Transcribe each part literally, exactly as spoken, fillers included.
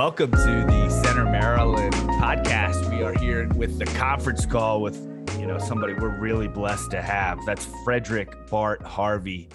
Welcome to the Center Maryland podcast. We are here with the conference call with, you know, somebody we're really blessed to have. That's Frederick Bart Harvey.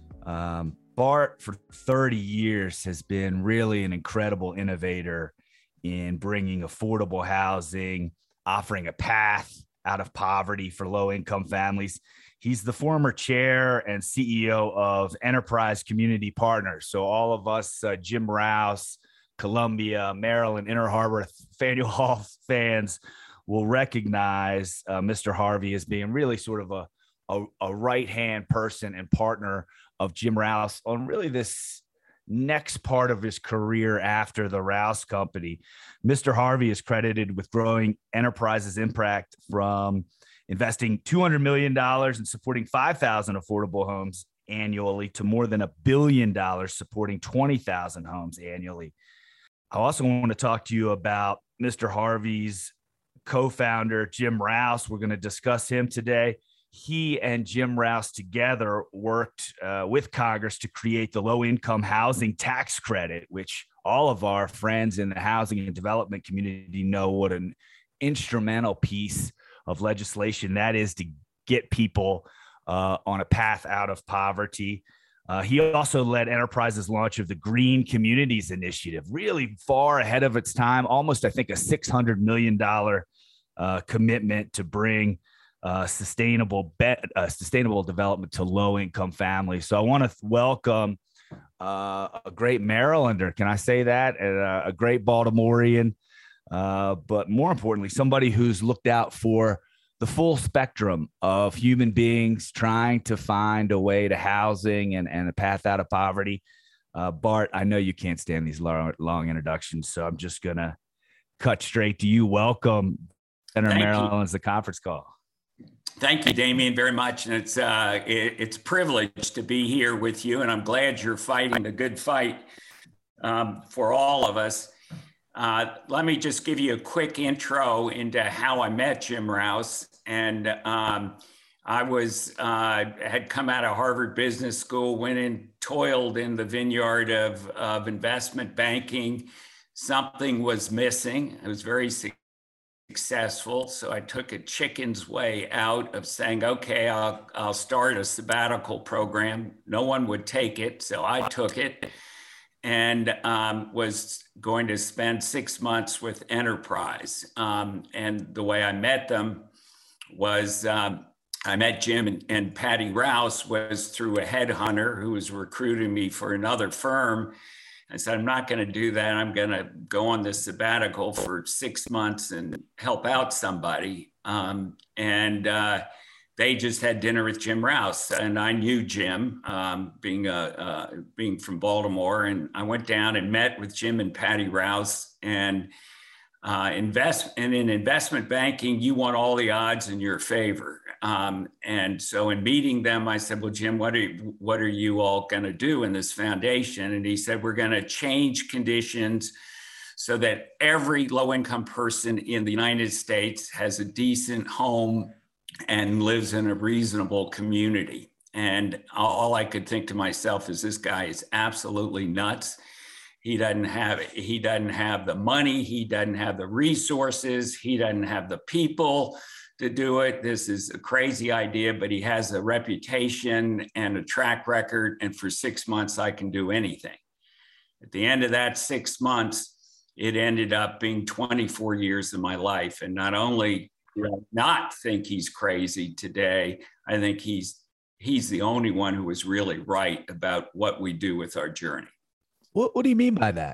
Um, Bart, for thirty years, has been really an incredible innovator in bringing affordable housing, offering a path out of poverty for low-income families. He's the former chair and C E O of Enterprise Community Partners. So all of us, uh, Jim Rouse, Columbia, Maryland, Inner Harbor, Faneuil Hall fans will recognize uh, Mister Harvey as being really sort of a, a, a right-hand person and partner of Jim Rouse on really this next part of his career after the Rouse Company. Mister Harvey is credited with growing Enterprise's impact from investing two hundred million dollars and supporting five thousand affordable homes annually to more than a billion dollars supporting twenty thousand homes annually. I also want to talk to you about Mister Harvey's co-founder, Jim Rouse. We're going to discuss him today. He and Jim Rouse together worked uh, with Congress to create the low-income housing tax credit, which all of our friends in the housing and development community know what an instrumental piece of legislation that is to get people uh, on a path out of poverty. Uh, he also led Enterprise's launch of the Green Communities Initiative, really far ahead of its time, almost, I think, a six hundred million dollars uh, commitment to bring uh, sustainable be- uh, sustainable development to low-income families. So I want to welcome uh, a great Marylander, can I say that, and a, a great Baltimorean, uh, but more importantly, somebody who's looked out for the full spectrum of human beings trying to find a way to housing and, and a path out of poverty. Uh, Bart, I know you can't stand these long, long introductions, so I'm just going to cut straight to you. Welcome, Center Maryland's the conference call. Thank you, Damien, very much. And it's, uh, it, it's a privilege to be here with you, and I'm glad you're fighting a good fight um, for all of us. Uh, let me just give you a quick intro into how I met Jim Rouse. And um, I was uh, had come out of Harvard Business School, went in, toiled in the vineyard of, of investment banking. Something was missing. I was very successful, so I took a chicken's way out of saying, okay, I'll, I'll start a sabbatical program. No one would take it, so I took it. And um, was going to spend six months with Enterprise. Um, and the way I met them was um, I met Jim and, and Patty Rouse was through a headhunter who was recruiting me for another firm. I said, I'm not going to do that. I'm going to go on this sabbatical for six months and help out somebody. Um, and uh, they just had dinner with Jim Rouse, and I knew Jim, um, being a, uh, being from Baltimore, and I went down and met with Jim and Patty Rouse. And uh, invest and in investment banking, you want all the odds in your favor. Um, and so, in meeting them, I said, "Well, Jim, what are you, what are you all going to do in this foundation?" And he said, "We're going to change conditions so that every low-income person in the United States has a decent home and lives in a reasonable community." And all I could think to myself is, this guy is absolutely nuts. He doesn't have, he doesn't have the money. He doesn't have the resources. He doesn't have the people to do it. This is a crazy idea, but he has a reputation and a track record. And for six months, I can do anything. At the end of that six months, it ended up being twenty-four years of my life. And not only do I not think he's crazy today, I think he's he's the only one who was really right about what we do with our journey. What, what do you mean by that?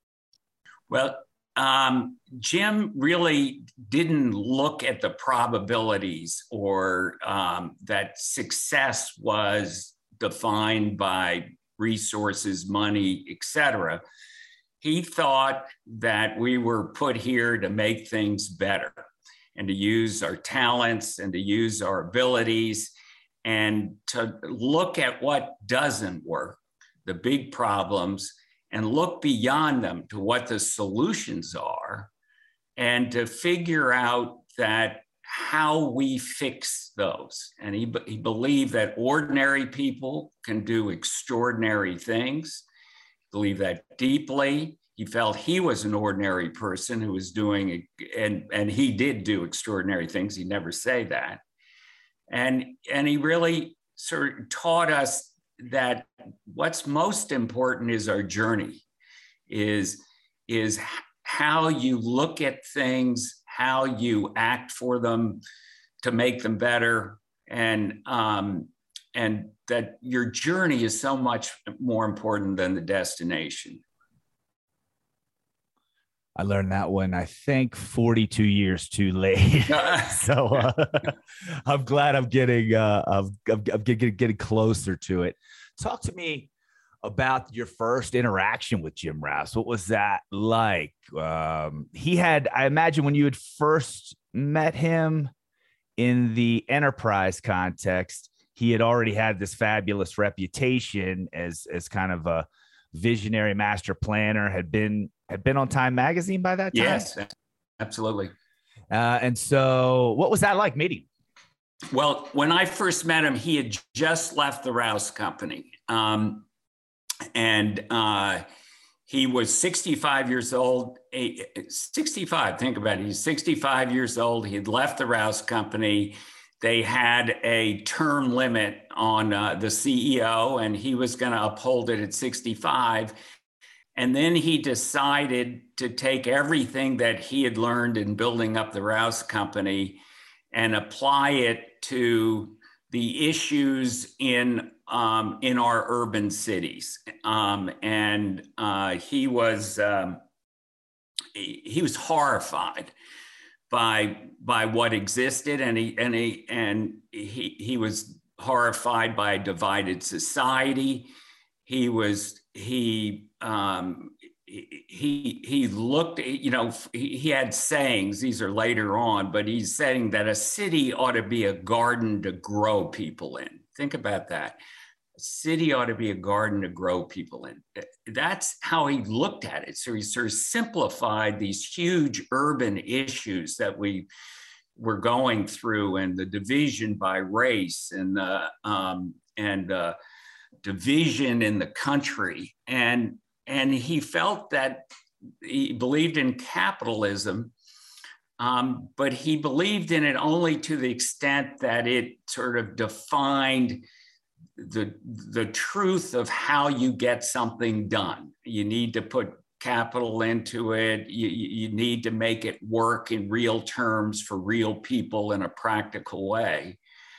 Well, um, Jim really didn't look at the probabilities or um, that success was defined by resources, money, et cetera. He thought that we were put here to make things better and to use our talents and to use our abilities and to look at what doesn't work, the big problems, and look beyond them to what the solutions are, and to figure out that how we fix those. And he, he believed that ordinary people can do extraordinary things, believe that deeply. He felt he was an ordinary person who was doing, and, and he did do extraordinary things. He'd never say that. And, and he really sort of taught us that what's most important is our journey, is, is how you look at things, how you act for them to make them better, and, um, and that your journey is so much more important than the destination. I learned that one, I think, forty-two years too late. so uh, I'm glad I'm getting, uh, I'm, I'm, I'm getting, getting closer to it. Talk to me about your first interaction with Jim Rouse. What was that like? Um, he had, I imagine when you had first met him in the enterprise context, he had already had this fabulous reputation as, as kind of a visionary master planner, had been, had been on Time Magazine by that time. Yes, absolutely. Uh, and so what was that like meeting? Well, when I first met him, he had just left the Rouse Company. Um, and uh, he was sixty-five years old, sixty-five, think about it. He's sixty-five years old. He had left the Rouse Company. They had a term limit on uh, the C E O, and he was going to uphold it at sixty-five. And then he decided to take everything that he had learned in building up the Rouse Company and apply it to the issues in um, in our urban cities. Um, and uh, he was um, he, he was horrified by by what existed, and he and he and he he was horrified by a divided society. He was he um, he he looked, you know, he, he had sayings. These are later on, but he's saying that a city ought to be a garden to grow people in. Think about that. A city ought to be a garden to grow people in. That's how he looked at it. So he sort of simplified these huge urban issues that we were going through, and the division by race, and the um, and uh, division in the country, and and he felt that he believed in capitalism, um, but he believed in it only to the extent that it sort of defined the the truth of how you get something done. You need to put capital into it. You, you need to make it work in real terms for real people in a practical way.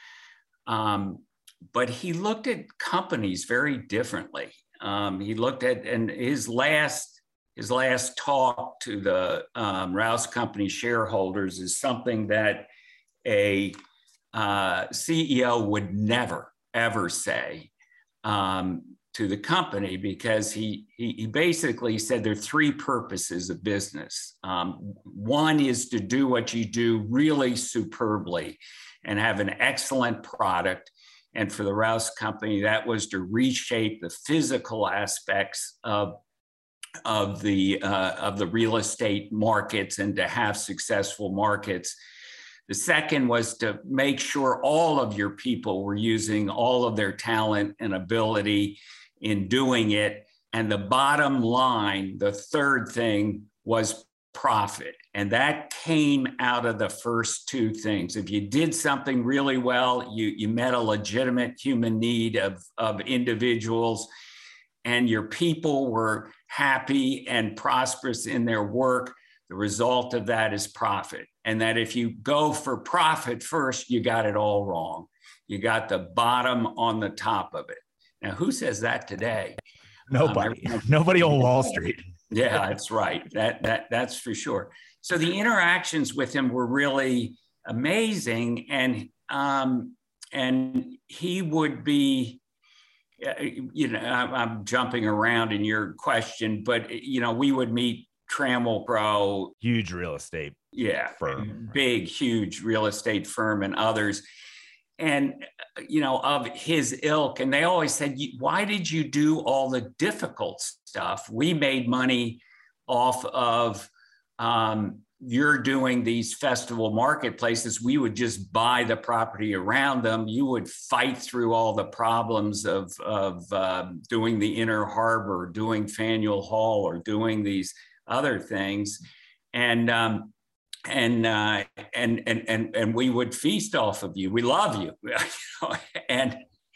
Um, but he looked at companies very differently. Um, he looked at, and his last his last talk to the um, Rouse Company shareholders is something that a uh, C E O would never, ever say um, to the company, because he, he, he basically said there are three purposes of business. Um, one is to do what you do really superbly and have an excellent product. And for the Rouse Company, that was to reshape the physical aspects of, of, the, uh, of the real estate markets and to have successful markets. The second was to make sure all of your people were using all of their talent and ability in doing it. And the bottom line, the third thing, was profit. And that came out of the first two things. If you did something really well, you, you met a legitimate human need of, of individuals, and your people were happy and prosperous in their work, the result of that is profit. And that if you go for profit first, you got it all wrong. You got the bottom on the top of it. Now, who says that today? Nobody. Um, Nobody on Wall Street. Yeah, that's right. That that that's for sure. So the interactions with him were really amazing, and um, and he would be, uh, you know, I'm, I'm jumping around in your question, but you know, we would meet Trammell Crow, huge real estate, yeah, firm, big, huge real estate firm, and others. And, you know, of his ilk. And they always said, why did you do all the difficult stuff? We made money off of um, you're doing these festival marketplaces, we would just buy the property around them. You would fight through all the problems of, of um, doing the Inner Harbor, doing Faneuil Hall, or doing these other things. And, um, and, uh, and, and, and, and we would feast off of you. We love you. And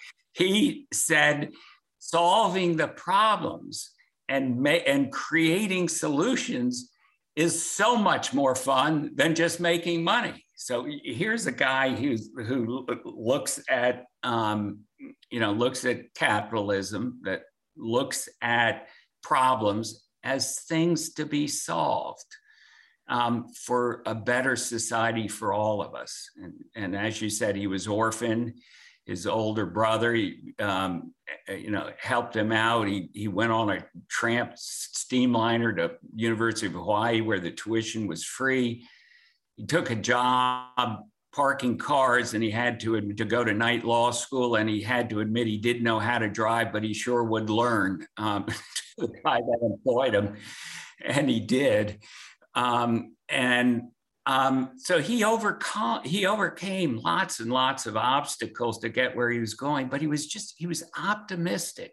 he said, solving the problems and, ma- and creating solutions is so much more fun than just making money. So here's a guy who's, who looks at, um, you know, looks at capitalism, that looks at problems as things to be solved um, for a better society for all of us. And, and as you said, he was orphaned. His older brother, he, um, you know, helped him out. He, he went on a tramp steamliner to University of Hawaii where the tuition was free. He took a job parking cars, and he had to, to go to night law school, and he had to admit he didn't know how to drive, but he sure would learn. Um, the guy that employed him, and he did. Um, and Um, so he overcome, he overcame lots and lots of obstacles to get where he was going, but he was just, he was optimistic.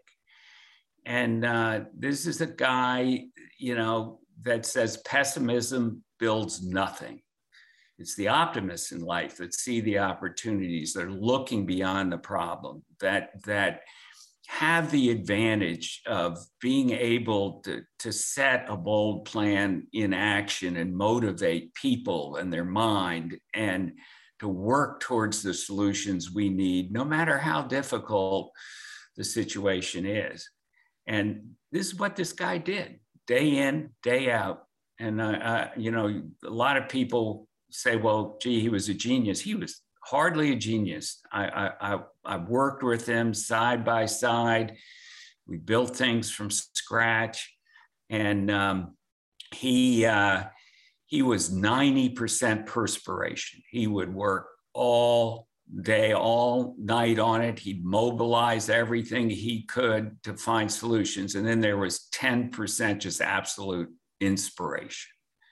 And uh, this is a guy, you know, that says pessimism builds nothing. It's the optimists in life that see the opportunities, they're looking beyond the problem, that, that have the advantage of being able to, to set a bold plan in action and motivate people and their mind, and to work towards the solutions we need, no matter how difficult the situation is. And this is what this guy did, day in, day out. And, uh, uh, you know, a lot of people say, well, gee, he was a genius. He was hardly a genius. I, I, I worked with him side by side. We built things from scratch. And um, he, uh, he was ninety percent perspiration. He would work all day, all night on it. He'd mobilize everything he could to find solutions. And then there was ten percent just absolute inspiration.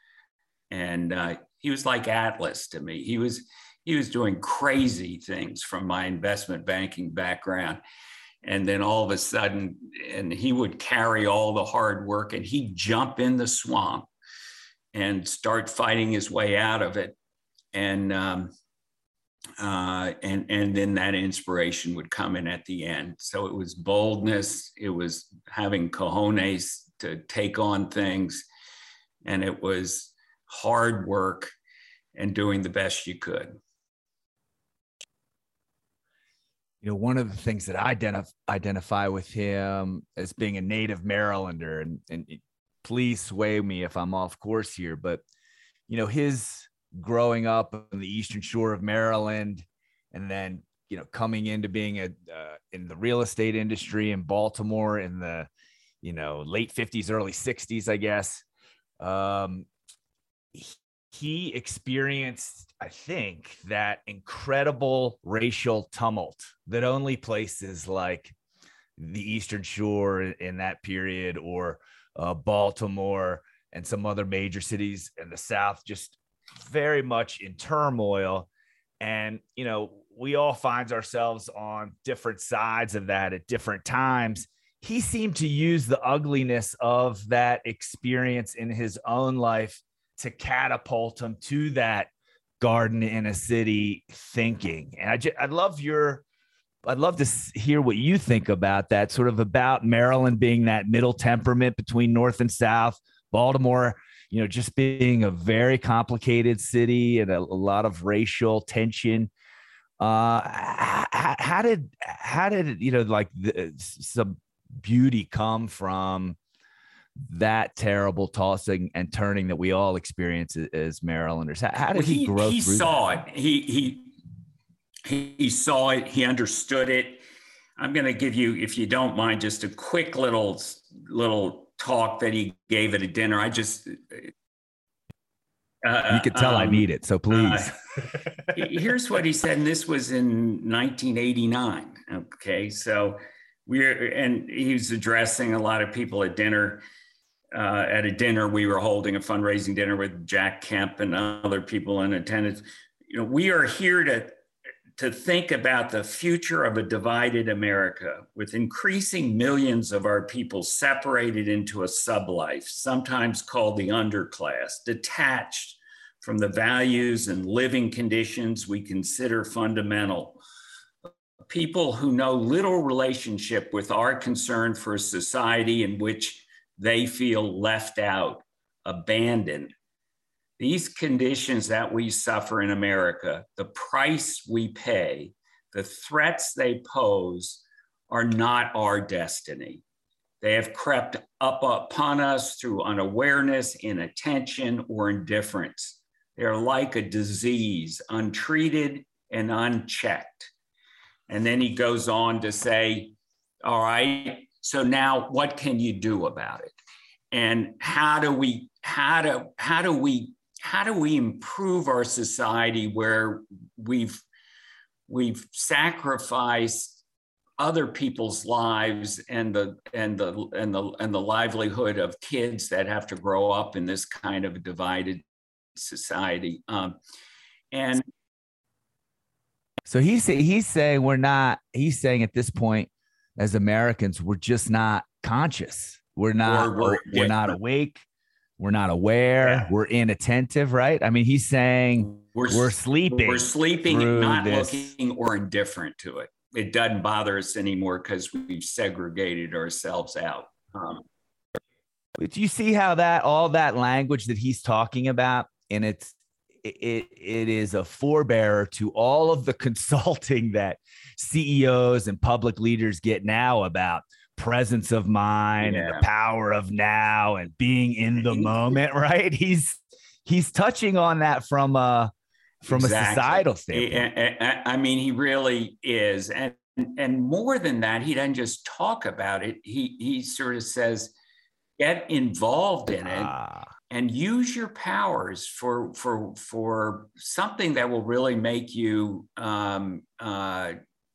And uh, he was like Atlas to me. He was, He was doing crazy things from my investment banking background. And then all of a sudden, and he would carry all the hard work, and he'd jump in the swamp and start fighting his way out of it. And, um, uh, and, and then that inspiration would come in at the end. So it was boldness, it was having cojones to take on things, and it was hard work and doing the best you could. You know, one of the things that I identif- identify with him as being a native Marylander, and, and please sway me if I'm off course here, but, you know, his growing up on the Eastern Shore of Maryland, and then, you know, coming into being a, uh, in the real estate industry in Baltimore in the, you know, late fifties, early sixties, I guess. Um, he, he experienced, I think, that incredible racial tumult that only places like the Eastern Shore in that period, or uh, Baltimore and some other major cities in the South, just very much in turmoil. And, you know, we all find ourselves on different sides of that at different times. He seemed to use the ugliness of that experience in his own life to catapult him to that garden in a city thinking. And I just, I'd love your, I'd love to hear what you think about that, sort of about Maryland being that middle temperament between North and South, Baltimore, you know, just being a very complicated city and a, a lot of racial tension. Uh, how, how did, how did, you know, like the, some beauty come from that terrible tossing and turning that we all experience as Marylanders? How, how did well, he, he grow he through saw that? it. He, he, he saw it. He understood it. I'm going to give you, if you don't mind, just a quick little, little talk that he gave at a dinner. I just, uh, you could tell um, I need it. So please. uh, here's what he said. And this was in nineteen eighty-nine. Okay. So we're, and he was addressing a lot of people at dinner. uh, at a dinner. We were holding a fundraising dinner with Jack Kemp and other people in attendance. You know, we are here to, to think about the future of a divided America with increasing millions of our people separated into a sublife, sometimes called the underclass, detached from the values and living conditions we consider fundamental. People who know little relationship with our concern for a society in which they feel left out, abandoned. These conditions that we suffer in America, the price we pay, the threats they pose are not our destiny. They have crept up upon us through unawareness, inattention, or indifference. They're like a disease, untreated and unchecked. And then he goes on to say, all right, so now what can you do about it? And how do we, how do, how do we, how do we improve our society where we've, we've sacrificed other people's lives and the, and the, and the, and the livelihood of kids that have to grow up in this kind of divided society. Um, and So he's he's saying we're not, he's saying at this point, as Americans, we're just not conscious. We're not, we're, we're not awake. We're not aware. Yeah. We're inattentive, right? I mean, he's saying we're, we're sleeping. We're sleeping, not this. looking or indifferent to it. It doesn't bother us anymore because we've segregated ourselves out. Um, Do you see how that, all that language that he's talking about, and it's, It, it is a forebearer to all of the consulting that C E Os and public leaders get now about presence of mind yeah. and the power of now and being in the moment, right? He's he's touching on that from a from exactly. a societal standpoint. I, I mean, he really is, and and more than that, he doesn't just talk about it. He he sort of says, get involved in it. Ah. And use your powers for for for something that will really make you um, uh,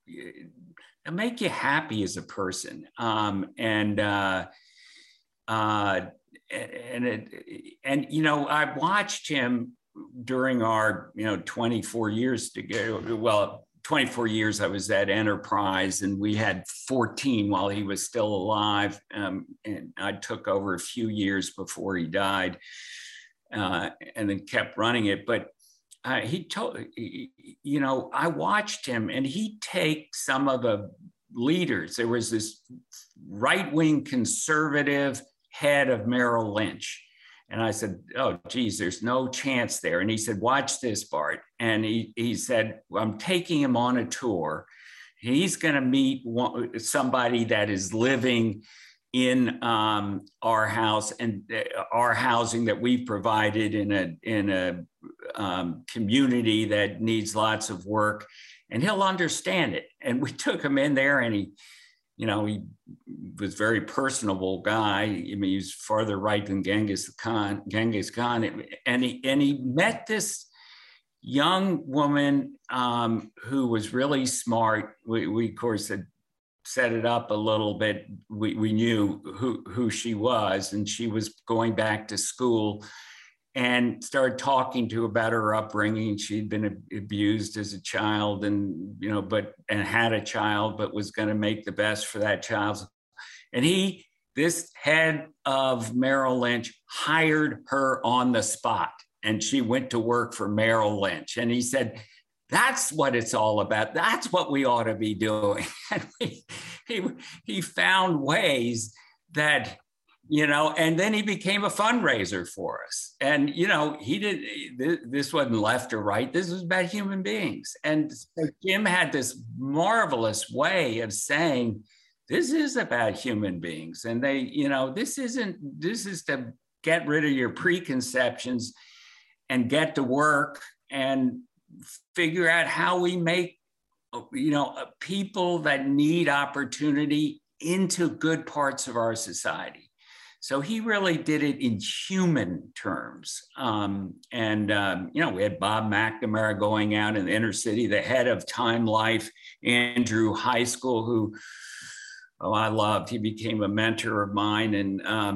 make you happy as a person. Um, and uh, uh, and it, and you know, I watched him during our you know twenty-four years together. Well, twenty-four years I was at Enterprise, and we had fourteen while he was still alive. Um, and I took over a few years before he died, uh, and then kept running it. But uh, he told, you know, I watched him, and he'd take some of the leaders. There was this right-wing conservative head of Merrill Lynch. And I said, oh, geez, there's no chance there. And he said, watch this, Bart. And he, he said, well, I'm taking him on a tour. He's going to meet one, somebody that is living in um, our house and uh, our housing that we've provided in a, in a um, community that needs lots of work. And he'll understand it. And we took him in there, and he, you know, he was a very personable guy. I mean, he's farther right than Genghis Khan, Genghis Khan. And he, and he met this young woman um, who was really smart. We, we, of course, had set it up a little bit. We, we knew who, who she was, and she was going back to school, and started talking to about her upbringing. She'd been abused as a child, and, you know, but, and had a child, but was going to make the best for that child. And he, this head of Merrill Lynch, hired her on the spot, and she went to work for Merrill Lynch. And he said, that's what it's all about. That's what we ought to be doing. And we, he, he found ways that, you know, and then he became a fundraiser for us. And, you know, he did, this wasn't left or right. This was about human beings. And so Jim had this marvelous way of saying, this is about human beings. And they, you know, this isn't, this is to get rid of your preconceptions and get to work and figure out how we make, you know, people that need opportunity into good parts of our society. So he really did it in human terms. Um, and, um, you know, we had Bob McNamara going out in the inner city, the head of Time Life, Andrew High School, who, oh, I loved. He became a mentor of mine. And, um,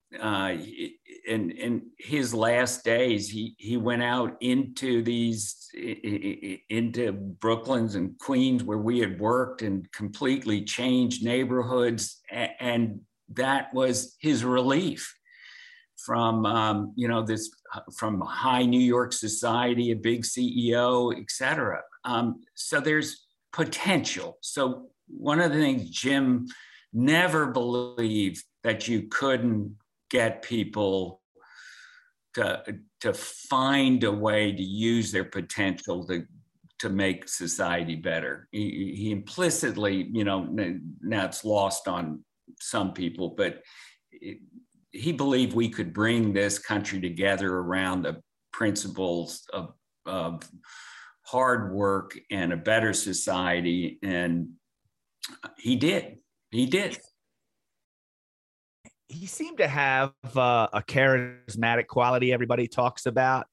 uh, in in his last days, he he went out into these into Brooklyn's and Queens where we had worked and completely changed neighborhoods, and that was his relief from um, you know this from high New York society, a big C E O, et cetera. Um, so there's potential. So one of the things Jim never believed that you couldn't get people to, to find a way to use their potential to, to make society better. He, he implicitly, you know, now it's lost on some people, but it, he believed we could bring this country together around the principles of, of hard work and a better society. And he did, he did. He seemed to have uh, a charismatic quality everybody talks about.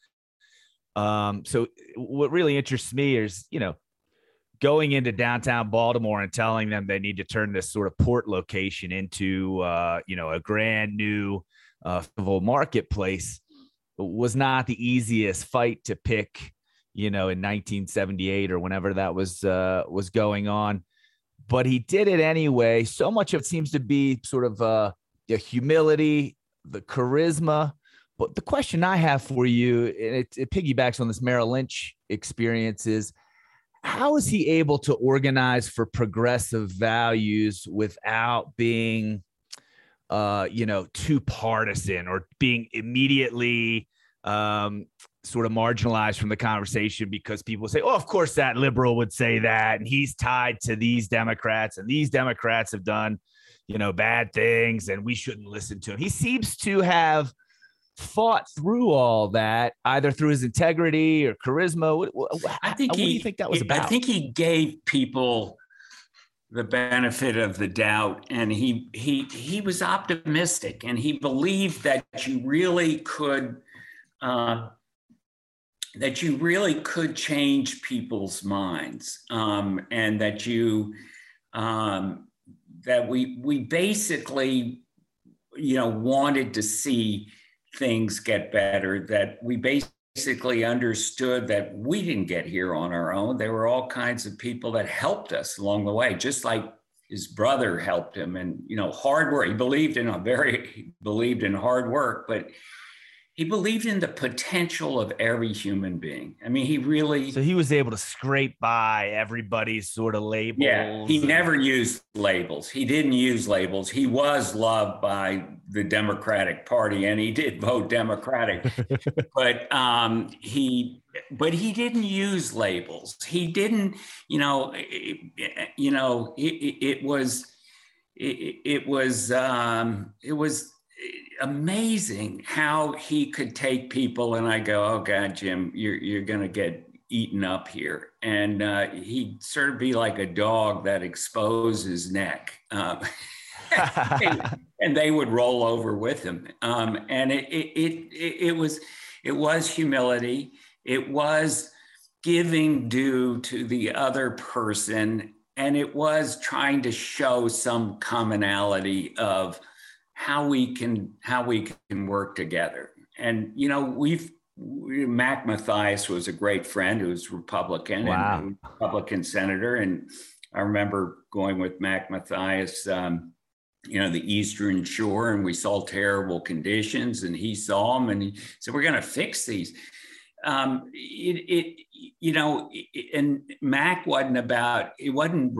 Um, so what really interests me is, you know, going into downtown Baltimore and telling them they need to turn this sort of port location into, uh, you know, a brand new uh, marketplace was not the easiest fight to pick, you know, in nineteen seventy-eight or whenever that was uh, was going on. But he did it anyway. So much of it seems to be sort of uh, the humility, the charisma. But the question I have for you, and it, it piggybacks on this Merrill Lynch experience, is how is he able to organize for progressive values without being, uh, you know, too partisan or being immediately um, sort of marginalized from the conversation because people say, oh, of course that liberal would say that, and he's tied to these Democrats, and these Democrats have done, you know, bad things, and we shouldn't listen to him. He seems to have fought through all that, either through his integrity or charisma. What, what, I think what he, do you think that was about? I think he gave people the benefit of the doubt, and he he he was optimistic, and he believed that you really could uh, that you really could change people's minds, um, and that you um, that we we basically, you know, wanted to see things get better, that we basically understood that we didn't get here on our own. There were all kinds of people that helped us along the way, just like his brother helped him. And, you know, hard work, he believed in a very, he believed in hard work, but he believed in the potential of every human being. I mean, he really. So he was able to scrape by everybody's sort of labels. Yeah, he and... never used labels. He didn't use labels. He was loved by the Democratic Party, and he did vote Democratic. but um, he, but he didn't use labels. He didn't, you know, it, you know, it, it was, it, it was, um, it was. amazing how he could take people, and I go, oh God, Jim, you're you're gonna get eaten up here. And uh, he'd sort of be like a dog that exposed his neck, um, and, and they would roll over with him. Um, and it it, it it was it was humility. It was giving due to the other person, and it was trying to show some commonality of how we can how we can work together. And you know, we've Mac Mathias was a great friend who was Republican. Wow. And Republican senator, and I remember going with Mac Mathias, um, you know, the Eastern Shore, and we saw terrible conditions, and he saw them, and he said, "We're going to fix these." Um, it, it, you know, and Mac wasn't about it wasn't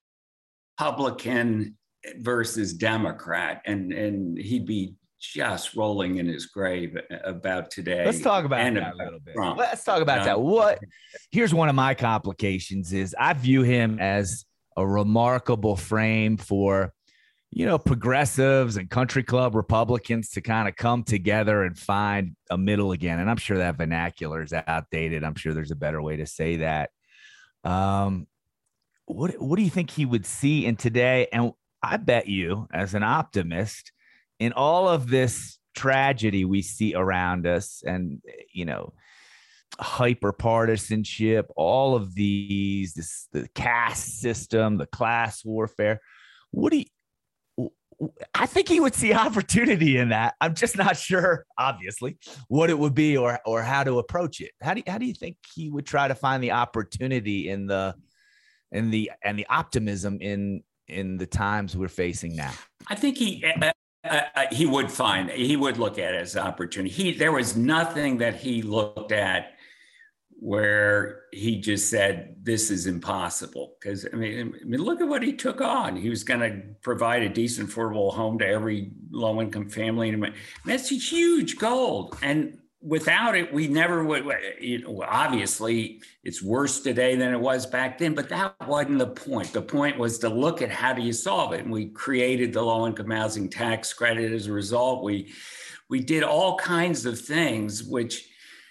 Republican versus Democrat, and and he'd be just rolling in his grave about today. Let's talk about that about a little bit. Trump. Let's talk about um, that. What? Here's one of my complications: is I view him as a remarkable frame for, you know, progressives and country club Republicans to kind of come together and find a middle again. And I'm sure that vernacular is outdated. I'm sure there's a better way to say that. Um, what What do you think he would see in today? And I bet you, as an optimist, in all of this tragedy we see around us, and, you know, hyper partisanship, all of these, this, the caste system, the class warfare, what do you, I think he would see opportunity in that. I'm just not sure, obviously, what it would be or or how to approach it. How do you, how do you think he would try to find the opportunity in the in the and the optimism in in the times we're facing now? I think he uh, uh, he would find he would look at it as opportunity. He there was nothing that he looked at where he just said, this is impossible. Because, I mean, I mean, look at what he took on. He was going to provide a decent, affordable home to every low-income family. And that's a huge goal. And without it, we never would, you know, obviously, it's worse today than it was back then, but that wasn't the point. The point was to look at how do you solve it. And we created the low-income housing tax credit as a result. We, we did all kinds of things, which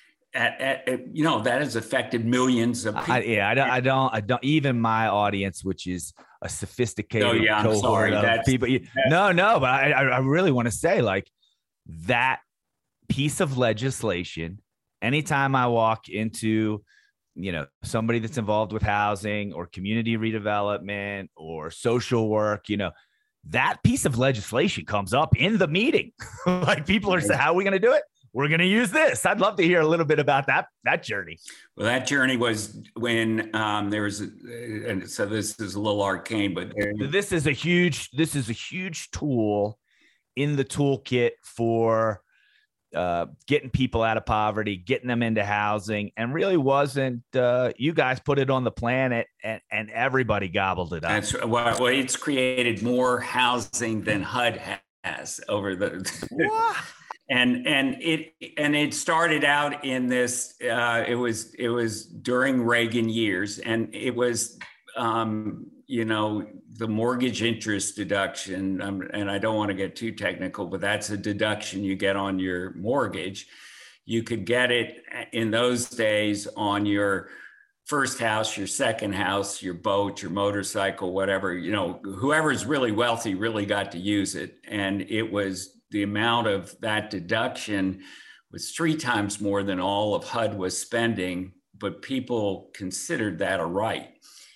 At, at, you know, that has affected millions of people. I, yeah, I don't, I don't, I don't, even my audience, which is a sophisticated oh, yeah, I'm sorry. of That's, people. That's, no, no, but I, I really want to say, like, that piece of legislation, anytime I walk into, you know, somebody that's involved with housing or community redevelopment or social work, you know, that piece of legislation comes up in the meeting. Like, people are saying, how are we going to do it? We're going to use this. I'd love to hear a little bit about that, that journey. Well, that journey was when um, there was, a, and so this is a little arcane, but there, this is a huge, this is a huge tool in the toolkit for uh, getting people out of poverty, getting them into housing, and really wasn't, uh, you guys put it on the planet and, and everybody gobbled it up. That's well, it's created more housing than H U D has over the, what? And and it and it started out in this. Uh, it was it was during Reagan years, and it was um, you know the mortgage interest deduction. Um, and I don't want to get too technical, but that's a deduction you get on your mortgage. You could get it in those days on your first house, your second house, your boat, your motorcycle, whatever. You know, whoever's really wealthy really got to use it, and it was. The amount of that deduction was three times more than all of H U D was spending, but people considered that a right.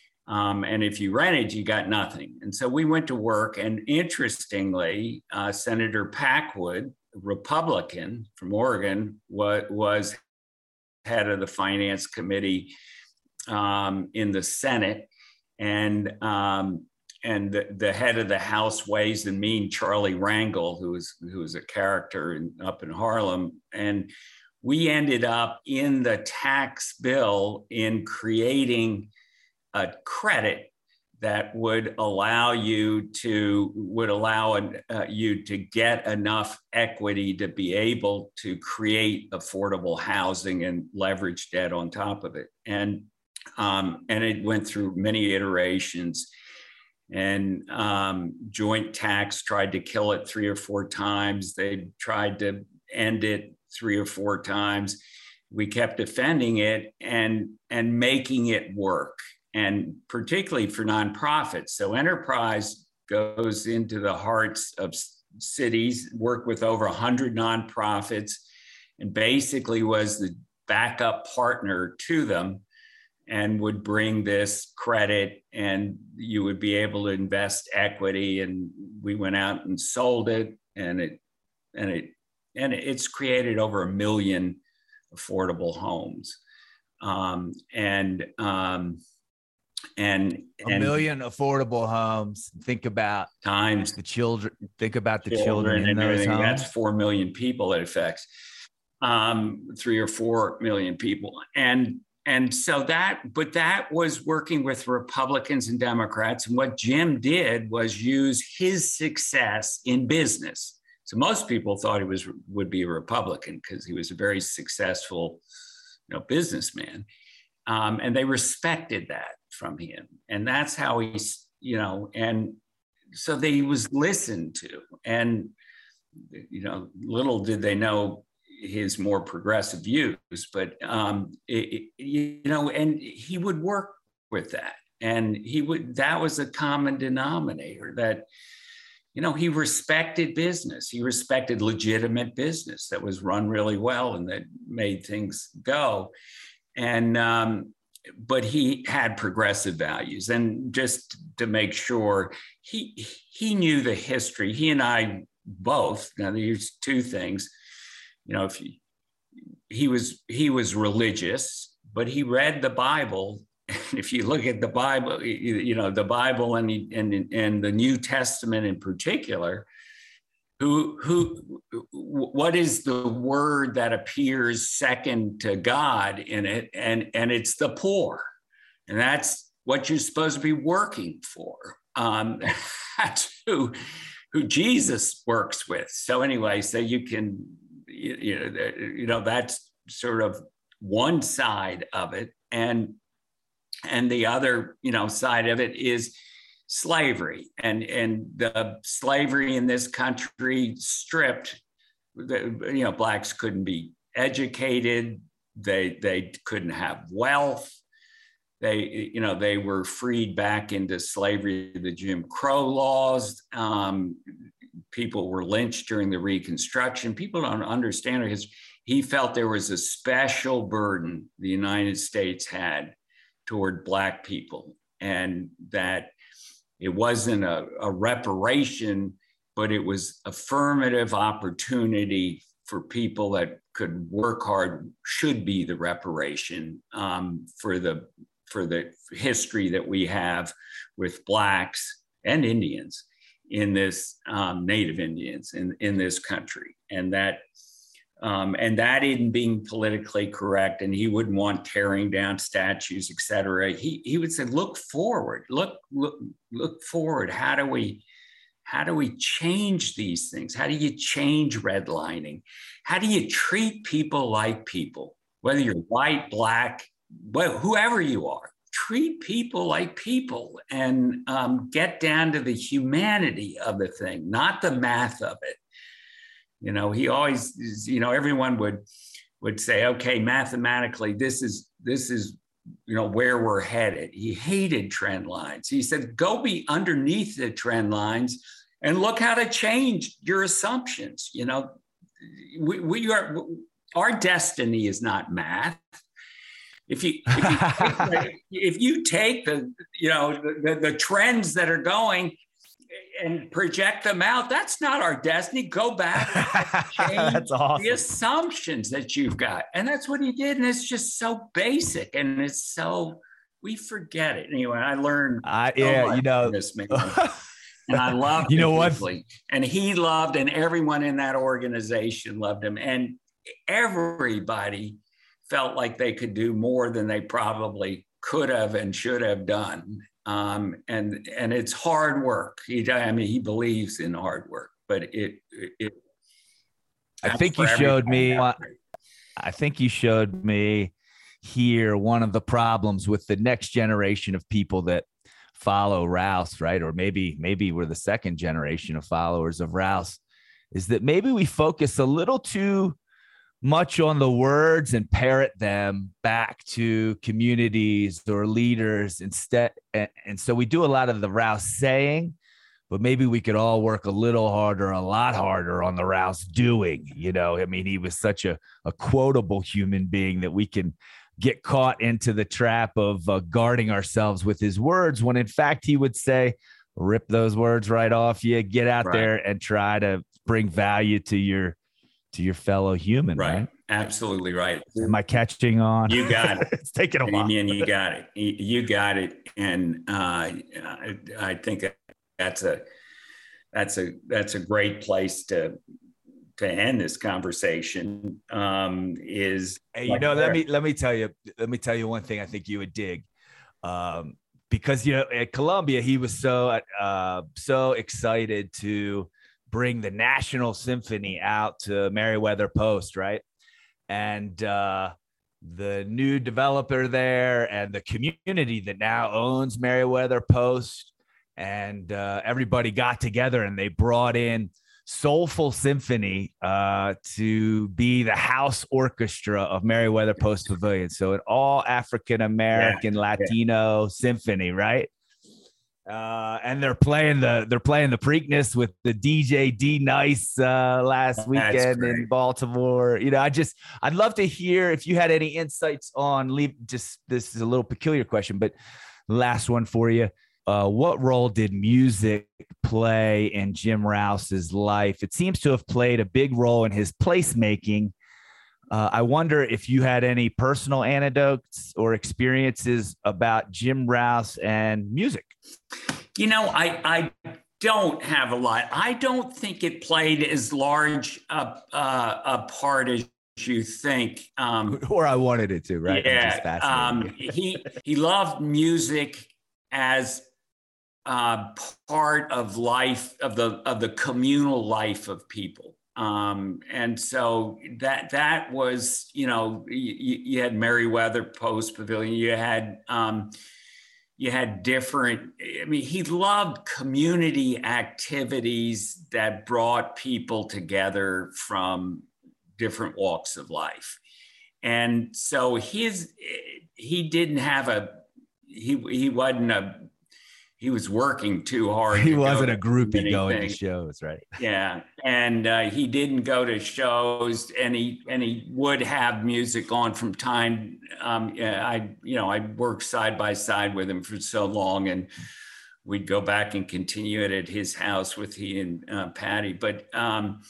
Um, and if you rented, you got nothing. And so we went to work, and interestingly, uh, Senator Packwood, Republican from Oregon, was, was head of the Finance Committee um, in the Senate. And um, and the, the head of the House Ways and Means, Charlie Rangel, who was who was a character in, up in Harlem, and we ended up in the tax bill in creating a credit that would allow you to would allow uh, you to get enough equity to be able to create affordable housing and leverage debt on top of it, and um, and it went through many iterations. And um, joint tax tried to kill it three or four times. They tried to end it three or four times. We kept defending it and, and making it work, and particularly for nonprofits. So Enterprise goes into the hearts of cities, worked with over one hundred nonprofits, and basically was the backup partner to them, and would bring this credit, and you would be able to invest equity. And we went out and sold it, and it and it and it's created over a million affordable homes, um, and um, and a and million affordable homes. Think about times the children. Think about the children, children in and those everything. homes. That's four million people it affects, um, three or four million people, and. And so that, but that was working with Republicans and Democrats. And what Jim did was use his success in business. So most people thought he was would be a Republican because he was a very successful, you know, businessman. Um, and they respected that from him. And that's how he's, you know, and so they, he was listened to. And, you know, little did they know his more progressive views, but um, it, it, you know, and he would work with that, and he would. That was a common denominator that, you know, he respected business. He respected legitimate business that was run really well and that made things go, and um, but he had progressive values. And just to make sure, he he knew the history. He and I both. Now, there's two things. You know, if you, he was he was religious, but he read the Bible. If you look at the Bible, you, you know, the Bible and and and the New Testament in particular. Who, who, what is the word that appears second to God in it? And, and it's the poor. And that's what you're supposed to be working for. Um, that's who, who Jesus works with. So anyway, so you can, you, you know, you know, that's sort of one side of it. And, and the other, you know, side of it is slavery, and and the slavery in this country stripped. The, you know, blacks couldn't be educated. They they couldn't have wealth. They you know they were freed back into slavery, the Jim Crow laws. Um, people were lynched during the Reconstruction. People don't understand his. He felt there was a special burden the United States had toward Black people, and that it wasn't a, a reparation, but it was affirmative opportunity for people that could work hard, should be the reparation um, for the for the history that we have with Blacks and Indians in this, um, Native Indians in, in this country. And that Um, and that in being politically correct, and he wouldn't want tearing down statues, et cetera. He he would say, look forward, look look look forward. How do we how do we change these things? How do you change redlining? How do you treat people like people? Whether you're white, black, well, whoever you are, treat people like people, and um, get down to the humanity of the thing, not the math of it. You know, he always, you know, everyone would would say, okay, mathematically, this is this is, you know, where we're headed. He hated trend lines. He said, go be underneath the trend lines and look how to change your assumptions. You know, we, we are, our destiny is not math. If you if you, take, the, if you take the, you know, the, the trends that are going and project them out, that's not our destiny. Go back and change That's awesome. the assumptions that you've got. And that's what he did. And it's just so basic. And it's so, we forget it. Anyway, I learned I, so yeah, much you know, from this man. And I loved you him know what? deeply. And he loved, and everyone in that organization loved him. And everybody felt like they could do more than they probably could have and should have done. Um, and and it's hard work. He, I mean, he believes in hard work, but it. it I think you showed me. I think you showed me here one of the problems with the next generation of people that follow Rouse, right? Or maybe maybe we're the second generation of followers of Rouse, is that maybe we focus a little too much on the words and parrot them back to communities or leaders instead. And, and so we do a lot of the Rouse saying, but maybe we could all work a little harder, a lot harder on the Rouse doing. You know, I mean, he was such a, a quotable human being that we can get caught into the trap of uh, guarding ourselves with his words, when in fact he would say, rip those words right off you, get out right there and try to bring value to your to your fellow human, right? right? Absolutely right. Am I catching on? You got it. It's taking a while. And you got it. You got it. And uh, I, I think that's a that's a that's a great place to to end this conversation. Um, is hey, you know, there. let me let me tell you let me tell you one thing I think you would dig. Um, because you know, at Columbia, he was so uh, so excited to bring the National Symphony out to Merriweather Post, right? And uh, the new developer there and the community that now owns Merriweather Post, and uh, everybody got together and they brought in Soulful Symphony uh, to be the house orchestra of Merriweather Post Pavilion. So an all African-American, yeah, Latino yeah. symphony, right? Uh, and they're playing the they're playing the Preakness with the D J D Nice uh, last weekend in Baltimore. You know, I just I'd love to hear if you had any insights on leave. Just this is a little peculiar question, but last one for you. Uh, what role did music play in Jim Rouse's life? It seems to have played a big role in his placemaking. Uh, I wonder if you had any personal anecdotes or experiences about Jim Rouse and music. You know, I, I don't have a lot. I don't think it played as large a, uh, a part as you think. Um, or I wanted it to, right? Yeah. Um, he, he loved music as uh, part of life, of the, of the communal life of people. Um, and so that, that was, you know, you, you had Merriweather Post Pavilion, you had, um, you had different, I mean, he loved community activities that brought people together from different walks of life. And so his, he didn't have a, he, he wasn't a, he was working too hard. He wasn't a groupie going to shows, right? Yeah, and uh, he didn't go to shows, and he and he would have music on from time. Um, yeah, I, you know, I worked side by side with him for so long, and we'd go back and continue it at his house with he and uh, Patty. But um,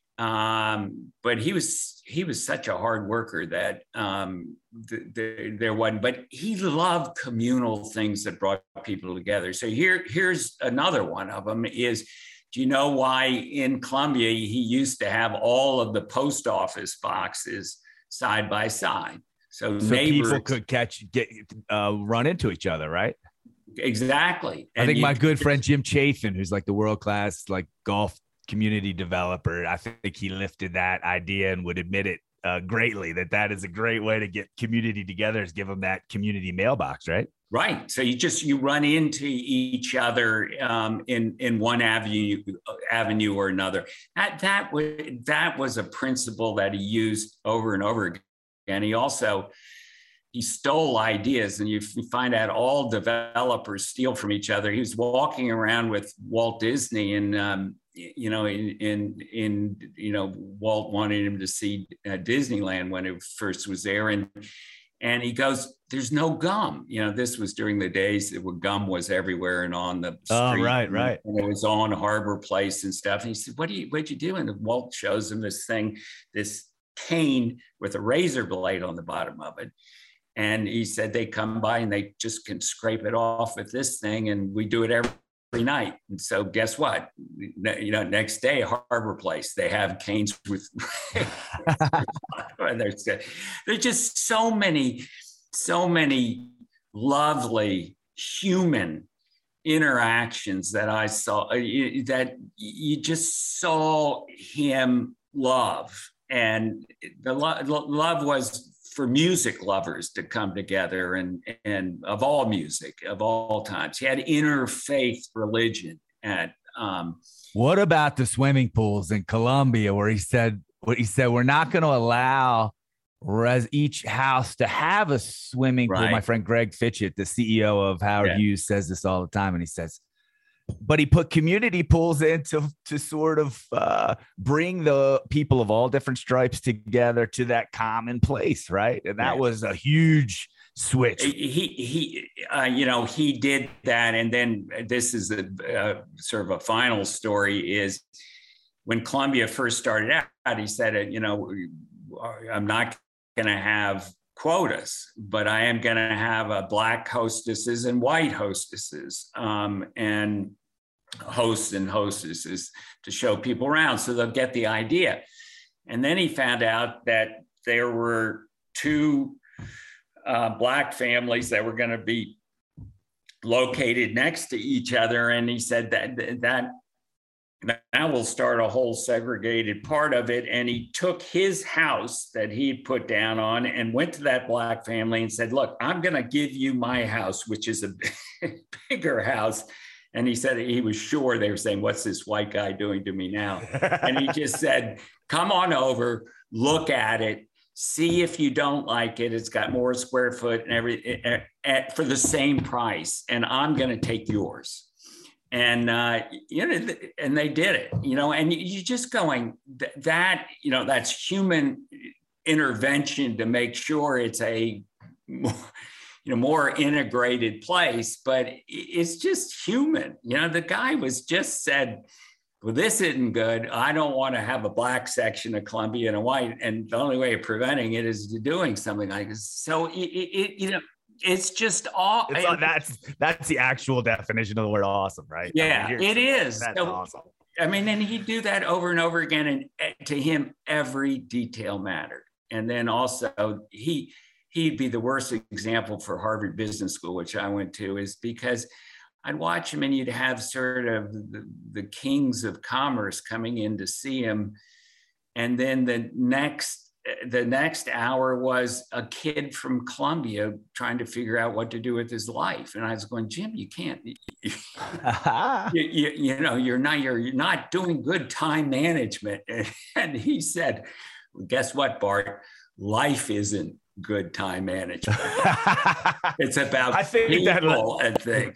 um, but he was he was such a hard worker that um, th- th- there wasn't. But he loved communal things that brought people together. So here here's another one of them is. Do you know why in Columbia he used to have all of the post office boxes side by side? So, so neighbors people could catch, get, uh, run into each other, right? Exactly. I and think you, my good friend Jim Chafin, who's like the world class like golf community developer, I think he lifted that idea and would admit it uh, greatly that that is a great way to get community together, is give them that community mailbox, right? Right. So you just, you run into each other um, in, in one avenue, avenue or another. That, that, was, that was a principle that he used over and over again. And he also, he stole ideas, and you find out all developers steal from each other. He was walking around with Walt Disney and, um, you know, in, in, in, you know, Walt wanted him to see uh, Disneyland when it first was there. And, And he goes, there's no gum. You know, this was during the days where gum was everywhere and on the street. Oh, right, right. And it was on Harbor Place and stuff. And he said, what do you, what'd you do? And Walt shows him this thing, this cane with a razor blade on the bottom of it. And he said, they come by and they just can scrape it off with this thing. And we do it every, every night. And so guess what? You know, next day, Harbor Place, they have canes with, there's, there's just so many, so many lovely human interactions that I saw, that you just saw him love. And the lo- love was for music lovers to come together, and, and of all music, of all times. He had interfaith religion at, um, what about the swimming pools in Columbia, where he said, what he said, we're not going to allow res each house to have a swimming pool. Right. My friend Greg Fitchett, the C E O of Howard Yeah. Hughes, says this all the time. And he says, but he put community pools in to, to sort of uh, bring the people of all different stripes together to that common place. Right. And that Yeah. was a huge switch. He, he, uh, you know, he did that. And then this is a uh, sort of a final story is when Columbia first started out, he said, you know, I'm not going to have quotas, but I am going to have a black hostesses and white hostesses um, and hosts and hostesses to show people around so they'll get the idea. And then he found out that there were two uh, black families that were going to be located next to each other. And he said that that that will start a whole segregated part of it. And he took his house that he'd put down on and went to that black family and said, look, I'm going to give you my house, which is a bigger house. And he said he was sure they were saying, what's this white guy doing to me now? And he just said, come on over, look at it. See if you don't like it. It's got more square foot and every at, at, for the same price, and I'm going to take yours. And uh, you know, and they did it. You know, and you're just going that. You know, that's human intervention to make sure it's a you know more integrated place. But it's just human. You know, the guy was just said, well, this isn't good. I don't want to have a black section of Columbia and a white. And the only way of preventing it is doing something like this. So, it, it, you know, it's just all. It's, it, that's that's the actual definition of the word awesome, right? Yeah, I mean, it is. That's so, awesome. I mean, and he'd do that over and over again. And to him, every detail mattered. And then also, he, he'd be the worst example for Harvard Business School, which I went to, is because I'd watch him and you'd have sort of the, the kings of commerce coming in to see him. And then the next, the next hour was a kid from Columbia trying to figure out what to do with his life. And I was going, Jim, you can't, you, you, you know, you're not, you're, you're not doing good time management. And he said, well, guess what, Bart? Life isn't good time management. It's about I think people that, and things.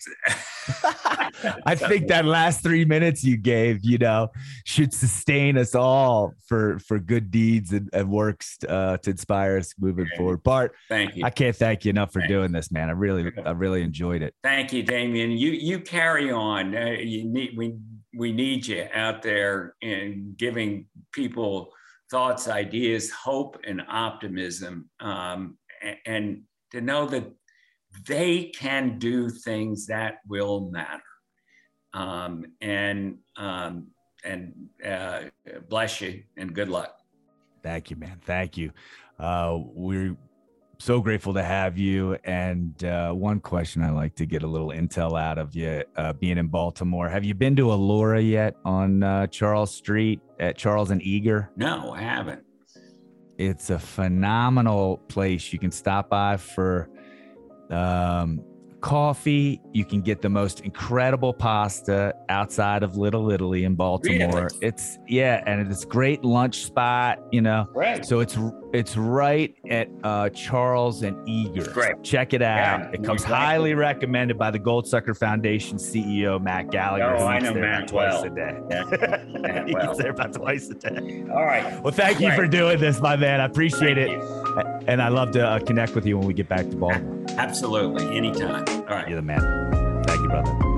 I think that last three minutes you gave, you know, should sustain us all for for good deeds and, and works uh, to inspire us moving okay. forward. Bart, thank you. I can't thank you enough for thank doing you. this, man. I really, I really enjoyed it. Thank you, Damien. You you carry on. Uh, you need we we need you out there in giving people thoughts, ideas, hope, and optimism, um, and, and to know that they can do things that will matter. Um, and um, and uh, bless you and good luck. Thank you, man. Thank you. Uh, we're so grateful to have you. And uh, one question I like to get a little intel out of you, uh, being in Baltimore. Have you been to Allura yet on uh, Charles Street at Charles and Eager? No, I haven't. It's a phenomenal place. You can stop by for um, coffee. You can get the most incredible pasta outside of Little Italy in Baltimore. Really? It's yeah, and it's a great lunch spot, you know. Right. So it's it's right at uh, Charles and Eager. Great. Check it out. Yeah, it comes exactly. highly recommended by the Goldsucker Foundation C E O Matt Gallagher. Oh, I know Matt twice well. a day. Yeah. Matt he well. gets there about twice a day. All right. Well, thank you Right. for doing this, my man. I appreciate Thank it. you. And I love to uh, connect with you when we get back to Baltimore. Absolutely. Anytime. All right. You're the man. Thank you, brother.